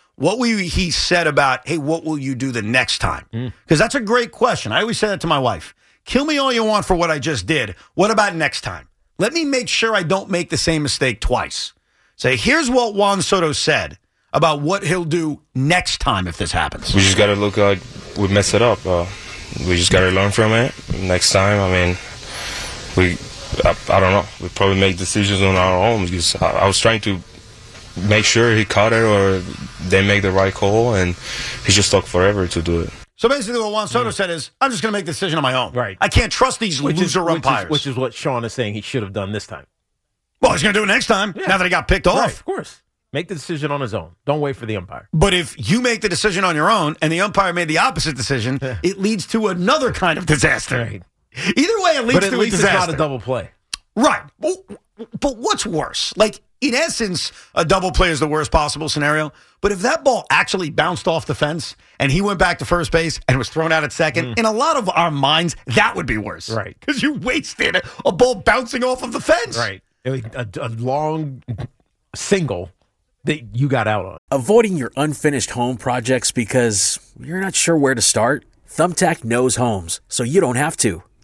he said about, hey, what will you do the next time? Because that's a great question. I always say that to my wife. Kill me all you want for what I just did. What about next time? Let me make sure I don't make the same mistake twice. Say, here's what Juan Soto said about what he'll do next time if this happens. We just got to look like we messed it up. We just got to learn from it. Next time, I mean, I don't know. We probably make decisions on our own because I was trying to make sure he caught it or they make the right call, and he just took forever to do it. So basically what Juan Soto said is, I'm just going to make the decision on my own. Right. I can't trust these loser umpires. Which is what Sean is saying he should have done this time. Well, he's going to do it next time, now that he got picked off. Right, of course. Make the decision on his own. Don't wait for the umpire. But if you make the decision on your own and the umpire made the opposite decision, it leads to another kind of disaster. Right. Either way, it leads to a disaster. It's not a double play. Right. But what's worse? Like, in essence, a double play is the worst possible scenario. But if that ball actually bounced off the fence and he went back to first base and was thrown out at second, in a lot of our minds, that would be worse. Right. Because you wasted a ball bouncing off of the fence. Right. A long single that you got out on. Avoiding your unfinished home projects because you're not sure where to start? Thumbtack knows homes, so you don't have to.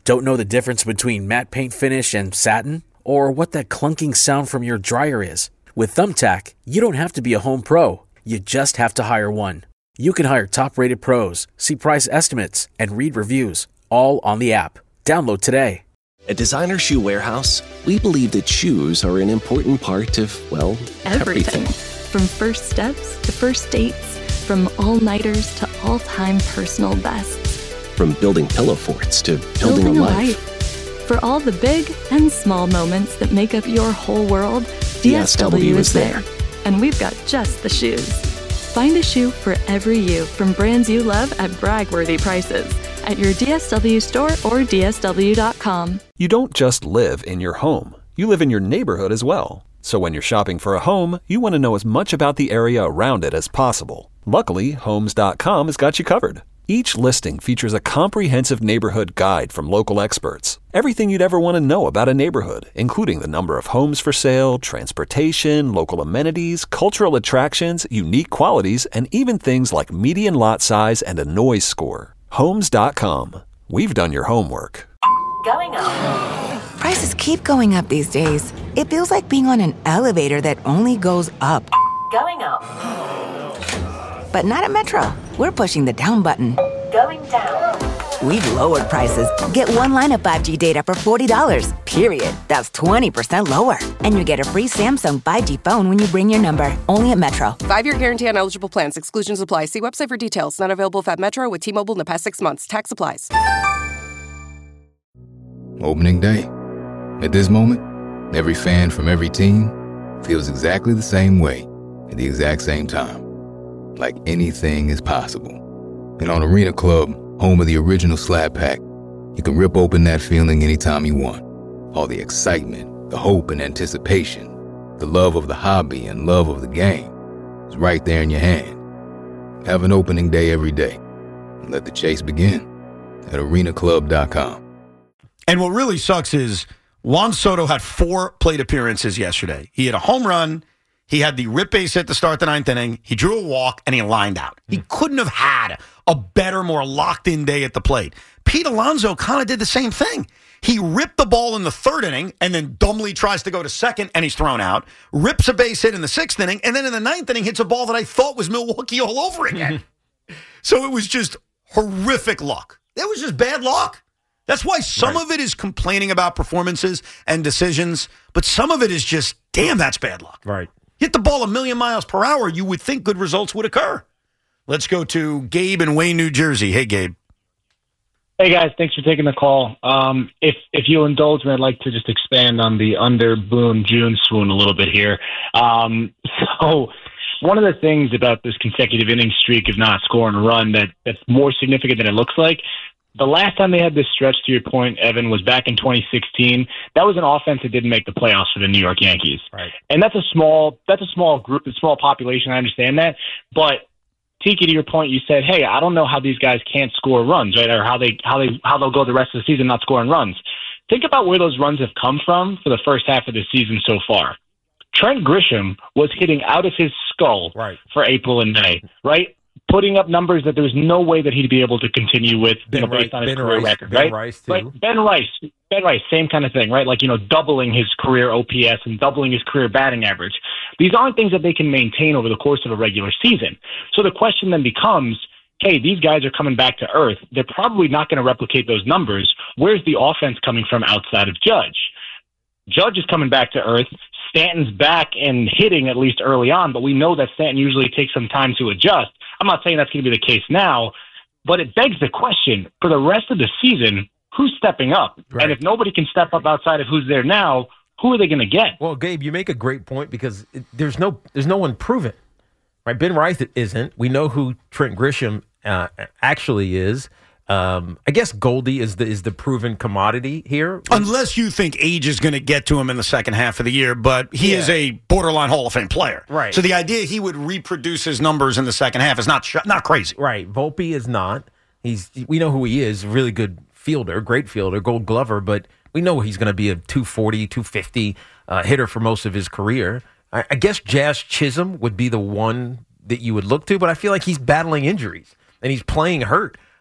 Don't know the difference between matte paint finish and satin? Or what that clunking sound from your dryer is? With Thumbtack, you don't have to be a home pro. You just have to hire one. You can hire top-rated pros, see price estimates, and read reviews, all on the app. Download today. At Designer Shoe Warehouse, we believe that shoes are an important part of, well, everything. From first steps to first dates, from all-nighters to all-time personal bests. From building pillow forts to building a life. For all the big and small moments that make up your whole world, DSW is there. And we've got just the shoes. Find a shoe for every you from brands you love at brag-worthy prices at your DSW store or DSW.com. You don't just live in your home. You live in your neighborhood as well. So when you're shopping for a home, you want to know as much about the area around it as possible. Luckily, Homes.com has got you covered. Each listing features a comprehensive neighborhood guide from local experts. Everything you'd ever want to know about a neighborhood, including the number of homes for sale, transportation, local amenities, cultural attractions, unique qualities, and even things like median lot size and a noise score. Homes.com. We've done your homework. Going up. Prices keep going up these days. It feels like being on an elevator that only goes up. Going up. But not at Metro. We're pushing the down button. Going down. We've lowered prices. Get one line of 5G data for $40, period. That's 20% lower. And you get a free Samsung 5G phone when you bring your number. Only at Metro. 5-year guarantee on eligible plans. Exclusions apply. See website for details. Not available at Metro with T-Mobile in the past 6 months. Tax applies. Opening day. At this moment, every fan from every team feels exactly the same way at the exact same time. Like anything is possible. And on Arena Club, home of the original Slab Pack, you can rip open that feeling anytime you want. All the excitement, the hope and anticipation, the love of the hobby and love of the game is right there in your hand. Have an opening day every day. And let the chase begin at arenaclub.com. And what really sucks is Juan Soto had 4 plate appearances yesterday. He had a home run. He had the rip base hit to start the 9th inning. He drew a walk, and he lined out. He couldn't have had a better, more locked-in day at the plate. Pete Alonso kind of did the same thing. He ripped the ball in the 3rd inning and then dumbly tries to go to 2nd, and he's thrown out. Rips a base hit in the 6th inning, and then in the 9th inning hits a ball that I thought was Milwaukee all over again. So it was just horrific luck. It was just bad luck. That's why some of it is complaining about performances and decisions, but some of it is just, damn, that's bad luck. Right. Hit the ball a million miles per hour, you would think good results would occur. Let's go to Gabe in Wayne, New Jersey. Hey, Gabe. Hey, guys. Thanks for taking the call. If you'll indulge me, I'd like to just expand on the under Boone June swoon a little bit here. So one of the things about this consecutive inning streak of not scoring a run that's more significant than it looks like, the last time they had this stretch, to your point, Evan, was back in 2016. That was an offense that didn't make the playoffs for the New York Yankees. Right. And that's a small group, a small population. I understand that. But Tiki, to your point, you said, hey, I don't know how these guys can't score runs, right? Or how they'll go the rest of the season not scoring runs. Think about where those runs have come from for the first half of the season so far. Trent Grisham was hitting out of his skull for April and May, right? Putting up numbers that there was no way that he'd be able to continue with, based on his career record, right? Ben Rice, same kind of thing, right? Like, doubling his career OPS and doubling his career batting average. These aren't things that they can maintain over the course of a regular season. So the question then becomes, hey, these guys are coming back to earth. They're probably not going to replicate those numbers. Where's the offense coming from outside of Judge? Judge is coming back to earth. Stanton's back and hitting, at least early on, but we know that Stanton usually takes some time to adjust. I'm not saying that's going to be the case now, but it begs the question, for the rest of the season, who's stepping up? Right. And if nobody can step up outside of who's there now, who are they going to get? Well, Gabe, you make a great point because there's no one proven. Right? Ben Rice isn't. We know who Trent Grisham actually is. I guess Goldie is the proven commodity here. Unless you think age is going to get to him in the second half of the year, but he is a borderline Hall of Fame player. Right. So the idea he would reproduce his numbers in the second half is not crazy. Right. Volpe is not. We know who he is, really good fielder, great fielder, Gold Glover, but we know he's going to be a 240, 250 hitter for most of his career. I guess Jazz Chisholm would be the one that you would look to, but I feel like he's battling injuries and he's playing hurt.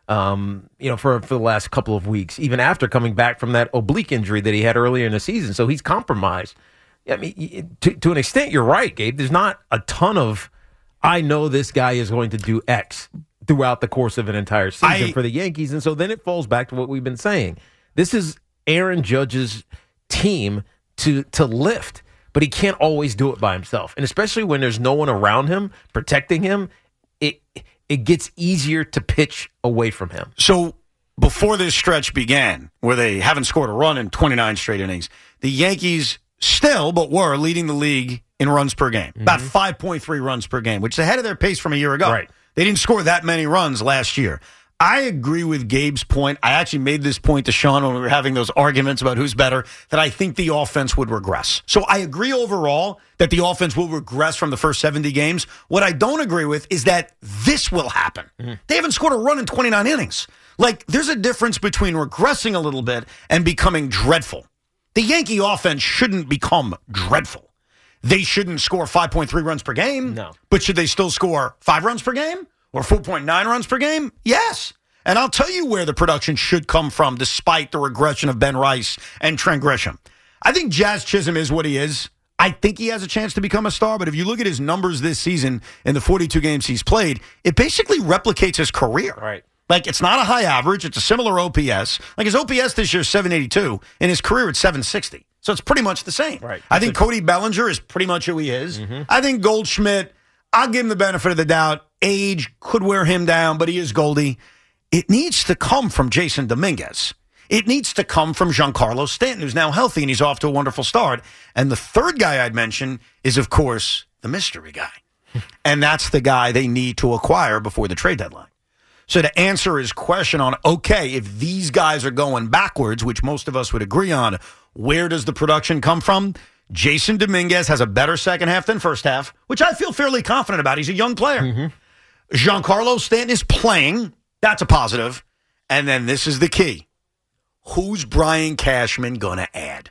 for the last couple of weeks, even after coming back from that oblique injury that he had earlier in the season. So he's compromised. I mean, to an extent, you're right, Gabe. There's not a ton of, I know this guy is going to do X throughout the course of an entire season for the Yankees. And so then it falls back to what we've been saying. This is Aaron Judge's team to lift, but he can't always do it by himself. And especially when there's no one around him protecting him, it gets easier to pitch away from him. So before this stretch began, where they haven't scored a run in 29 straight innings, the Yankees were leading the league in runs per game, about 5.3 runs per game, which is ahead of their pace from a year ago. Right. They didn't score that many runs last year. I agree with Gabe's point. I actually made this point to Sean when we were having those arguments about who's better, that I think the offense would regress. So I agree overall that the offense will regress from the first 70 games. What I don't agree with is that this will happen. They haven't scored a run in 29 innings. Like, there's a difference between regressing a little bit and becoming dreadful. The Yankee offense shouldn't become dreadful. They shouldn't score 5.3 runs per game. No. But should they still score 5 runs per game or 4.9 runs per game? Yes. And I'll tell you where the production should come from despite the regression of Ben Rice and Trent Grisham. I think Jazz Chisholm is what he is. I think he has a chance to become a star, but if you look at his numbers this season in the 42 games he's played, it basically replicates his career. Right. Like, it's not a high average. It's a similar OPS. Like, his OPS this year is 782. In his career, it's 760. So it's pretty much the same. Right. I think Cody Bellinger is pretty much who he is. I think Goldschmidt, I'll give him the benefit of the doubt. Age could wear him down, but he is Goldie. It needs to come from Jason Dominguez. It needs to come from Giancarlo Stanton, who's now healthy, and he's off to a wonderful start. And the third guy I'd mention is, of course, the mystery guy. And that's the guy they need to acquire before the trade deadline. So to answer his question on, okay, if these guys are going backwards, which most of us would agree on, where does the production come from? Jason Dominguez has a better second half than first half, which I feel fairly confident about. He's a young player. Giancarlo Stanton is playing. That's a positive. And then this is the key. Who's Brian Cashman going to add?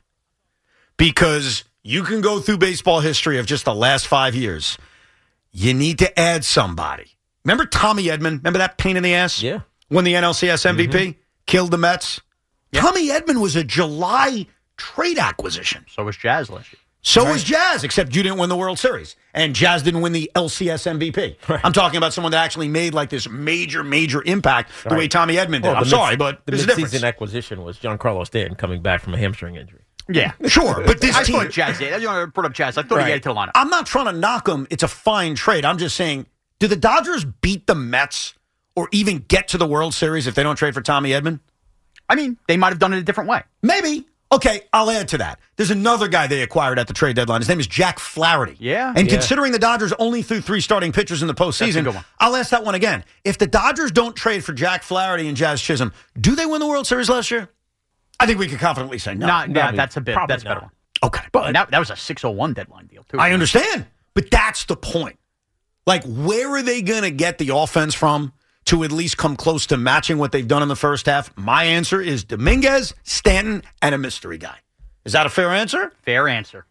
Because you can go through baseball history of just the last 5 years. You need to add somebody. Remember Tommy Edman? Remember that pain in the ass? Yeah. Won the NLCS MVP? Killed the Mets? Yeah. Tommy Edman was a July trade acquisition. So was Jazz last year. So was Jazz, except you didn't win the World Series. And Jazz didn't win the LCS MVP. Right. I'm talking about someone that actually made like this major impact the way Tommy Edman did. Well, I'm sorry, but the there's a difference. mid-season acquisition was Giancarlo Stanton coming back from a hamstring injury. Yeah. Sure, but this team... I thought Jazz did. I brought up Jazz. I thought he had it to the lineup. I'm not trying to knock him. It's a fine trade. I'm just saying, do the Dodgers beat the Mets or even get to the World Series if they don't trade for Tommy Edman? I mean, they might have done it a different way. Maybe. Okay, I'll add to that. There's another guy they acquired at the trade deadline. His name is Jack Flaherty. Yeah. And considering the Dodgers only threw 3 starting pitchers in the postseason, I'll ask that one again. If the Dodgers don't trade for Jack Flaherty and Jazz Chisholm, do they win the World Series last year? I think we could confidently say no. That's a bit. That's a better one. Okay. But that was a 601 deadline deal, too. I understand. But that's the point. Like, where are they going to get the offense from to at least come close to matching what they've done in the first half? My answer is Dominguez, Stanton, and a mystery guy. Is that a fair answer? Fair answer.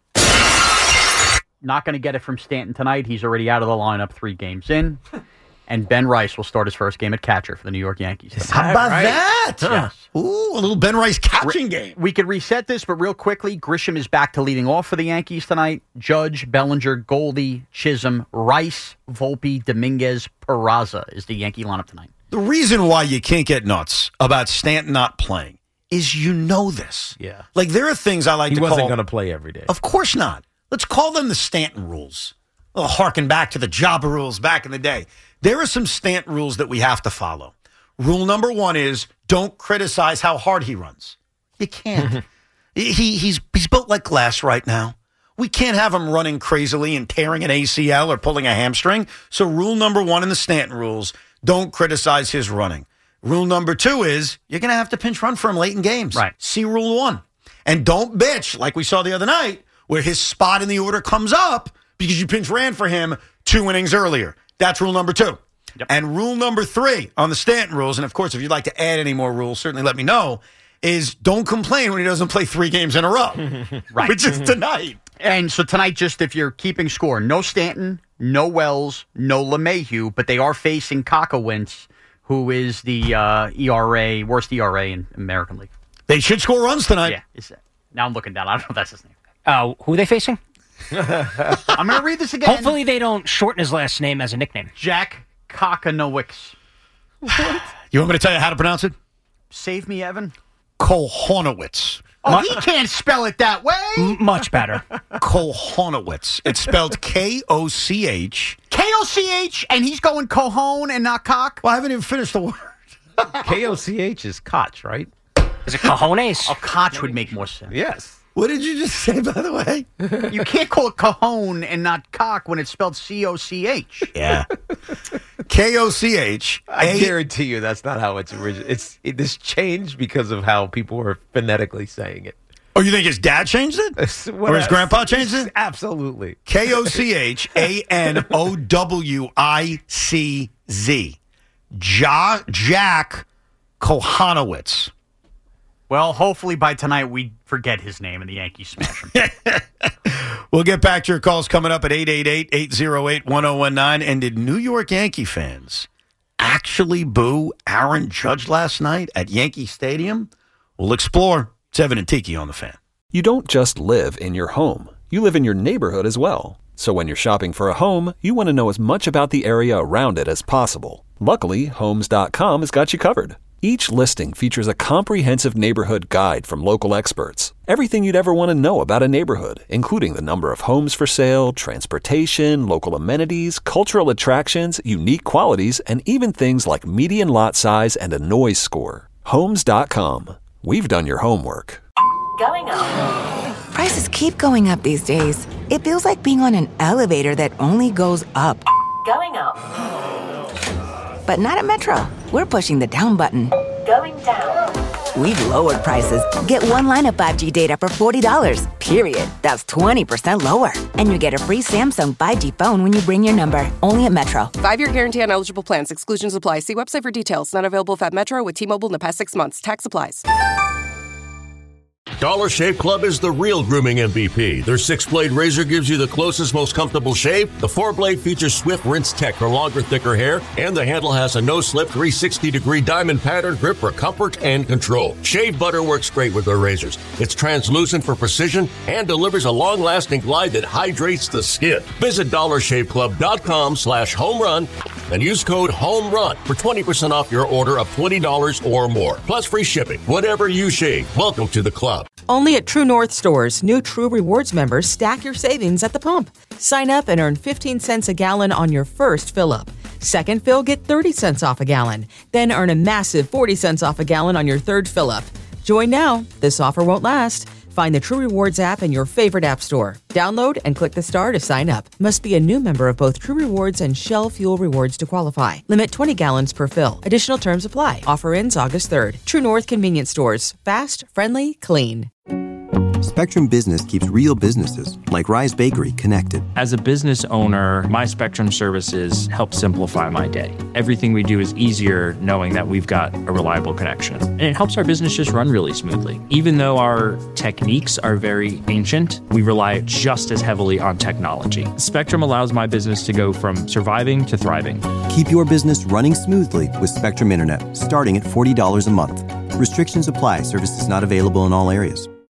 Not going to get it from Stanton tonight. He's already out of the lineup 3 games in. And Ben Rice will start his first game at catcher for the New York Yankees. How about that? Yes. Ooh, a little Ben Rice catching game. We could reset this, but real quickly, Grisham is back to leading off for the Yankees tonight. Judge, Bellinger, Goldie, Chisholm, Rice, Volpe, Dominguez, Peraza is the Yankee lineup tonight. The reason why you can't get nuts about Stanton not playing is you know this. Yeah. Like, there are things I like to call... He wasn't going to play every day. Of course not. Let's call them the Stanton rules. I'll harken back to the Jabba rules back in the day. There are some Stanton rules that we have to follow. Rule number 1 is don't criticize how hard he runs. You can't. He's built like glass right now. We can't have him running crazily and tearing an ACL or pulling a hamstring. So rule number 1 in the Stanton rules, don't criticize his running. Rule number 2 is you're going to have to pinch run for him late in games. Right. See rule 1. And don't bitch like we saw the other night where his spot in the order comes up because you pinch ran for him 2 innings earlier. That's rule number 2. Yep. And rule number 3 on the Stanton rules, and of course, if you'd like to add any more rules, certainly let me know, is don't complain when he doesn't play 3 games in a row, right? Which is tonight. And so tonight, just if you're keeping score, no Stanton, no Wells, no LeMahieu, but they are facing Kakawentz, who is the worst ERA in American League. They should score runs tonight. Yeah. Now I'm looking down. I don't know if that's his name. Who are they facing? I'm going to read this again. Hopefully they don't shorten his last name as a nickname. Jack Kokonowicz. You want me to tell you how to pronounce it? Save me, Evan. Kohonowitz. Oh, he can't spell it that way. Much better. Kohonowitz. It's spelled Koch. Koch, and he's going cojon and not cock? Well, I haven't even finished the word. Koch is Koch, right? Is it cojones? Oh, Koch would make more sense. Yes. What did you just say, by the way? You can't call it cajon and not cock when it's spelled C-O-C-H. Yeah. Koch. I guarantee you that's not how it's original. This changed because of how people were phonetically saying it. Oh, you think his dad changed it? Or his grandpa changed it? Absolutely. Kochanowiz. Jack Kohonowitz. Well, hopefully by tonight we forget his name and the Yankees smash him. We'll get back to your calls coming up at 888-808-1019. And did New York Yankee fans actually boo Aaron Judge last night at Yankee Stadium? We'll explore. It's Evan and Tiki on the Fan. You don't just live in your home. You live in your neighborhood as well. So when you're shopping for a home, you want to know as much about the area around it as possible. Luckily, Homes.com has got you covered. Each listing features a comprehensive neighborhood guide from local experts. Everything you'd ever want to know about a neighborhood, including the number of homes for sale, transportation, local amenities, cultural attractions, unique qualities, and even things like median lot size and a noise score. Homes.com. We've done your homework. Going up. Prices keep going up these days. It feels like being on an elevator that only goes up. Going up. But not at Metro. We're pushing the down button. Going down. We've lowered prices. Get one line of 5G data for $40, period. That's 20% lower. And you get a free Samsung 5G phone when you bring your number. Only at Metro. 5-year guarantee on eligible plans. Exclusions apply. See website for details. Not available at Metro with T-Mobile in the past 6 months. Tax applies. Dollar Shave Club is the real grooming MVP. Their 6-blade razor gives you the closest, most comfortable shave. The 4-blade features Swift Rinse Tech for longer, thicker hair. And the handle has a no-slip 360-degree diamond pattern grip for comfort and control. Shave butter works great with their razors. It's translucent for precision and delivers a long-lasting glide that hydrates the skin. Visit DollarShaveClub.com/homerun and use code HOMERUN for 20% off your order of $20 or more. Plus free shipping. Whatever you shave, welcome to the club. Only at True North stores, new True Rewards members stack your savings at the pump. Sign up and earn 15 cents a gallon on your first fill-up. Second fill, get 30 cents off a gallon. Then earn a massive 40 cents off a gallon on your third fill-up. Join now. This offer won't last. Find the True Rewards app in your favorite app store. Download and click the star to sign up. Must be a new member of both True Rewards and Shell Fuel Rewards to qualify. Limit 20 gallons per fill. Additional terms apply. Offer ends August 3rd. True North Convenience Stores. Fast, friendly, clean. Spectrum Business keeps real businesses, like Rise Bakery, connected. As a business owner, my Spectrum services help simplify my day. Everything we do is easier knowing that we've got a reliable connection. And it helps our business just run really smoothly. Even though our techniques are very ancient, we rely just as heavily on technology. Spectrum allows my business to go from surviving to thriving. Keep your business running smoothly with Spectrum Internet, starting at $40 a month. Restrictions apply. Services not available in all areas.